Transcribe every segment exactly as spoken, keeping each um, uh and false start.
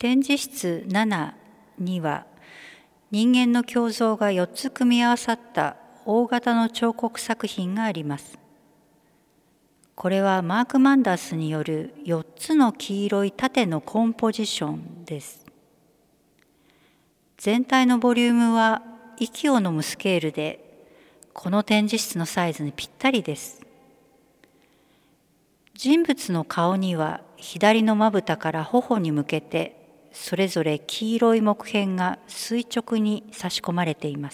展示室ななには人間の胸像がよっつ組み合わさった大型の彫刻作品があります。これはマーク・マンダースによるよっつの黄色い縦のコンポジションです。全体のボリュームは息を飲むスケールで、この展示室のサイズにぴったりです。人物の顔には左のまぶたから頬に向けてそれぞれ黄色い木片が垂直に差し込まれています。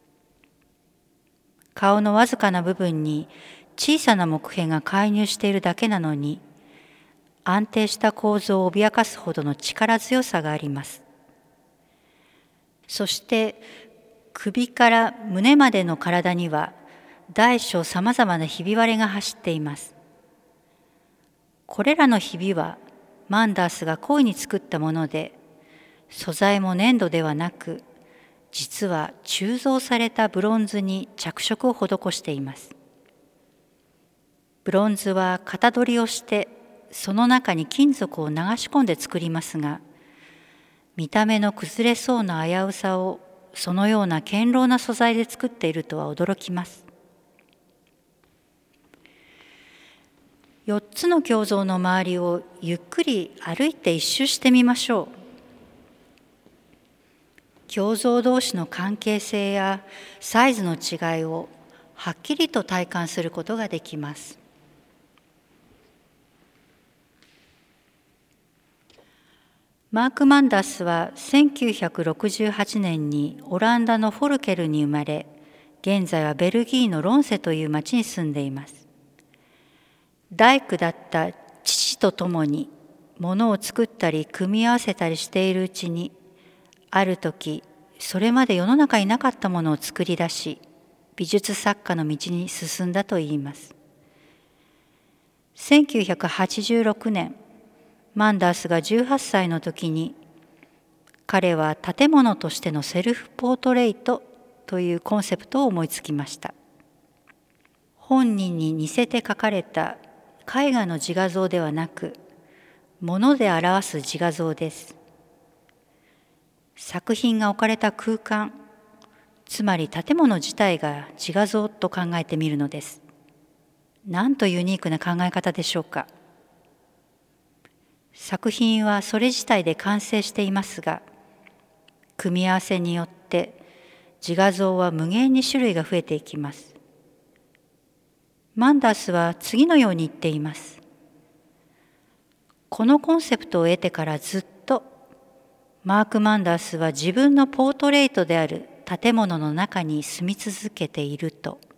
顔のわずかな部分に小さな木片が介入しているだけなのに、安定した構造を脅かすほどの力強さがあります。そして首から胸までの体には大小さまざまなひび割れが走っています。これらのひびはマンダースが故意に作ったもので、素材も粘土ではなく、実は鋳造されたブロンズに着色を施しています。ブロンズは型取りをして、その中に金属を流し込んで作りますが、見た目の崩れそうな危うさをそのような堅牢な素材で作っているとは驚きます。よっつの胸像の周りをゆっくり歩いて一周してみましょう。胸像同士の関係性やサイズの違いをはっきりと体感することができます。マーク・マンダースはせんきゅうひゃくろくじゅうはちねんにオランダのフォルケルに生まれ、現在はベルギーのロンセという町に住んでいます。大工だった父と共に物を作ったり組み合わせたりしているうちに、ある時それまで世の中になかったものを作り出し、美術作家の道に進んだといいます。せんきゅうひゃくはちじゅうろくねん、マンダースがじゅうはっさいの時に、彼は建物としてのセルフポートレイトというコンセプトを思いつきました。本人に似せて描かれた絵画の自画像ではなく、物で表す自画像です。作品が置かれた空間、つまり建物自体が自画像と考えてみるのです。なんとユニークな考え方でしょうか。作品はそれ自体で完成していますが、組み合わせによって自画像は無限に種類が増えていきます。マンダースは次のように言っています。このコンセプトを得てからずっと、マーク・マンダースは自分のポートレートである建物の中に住み続けていると。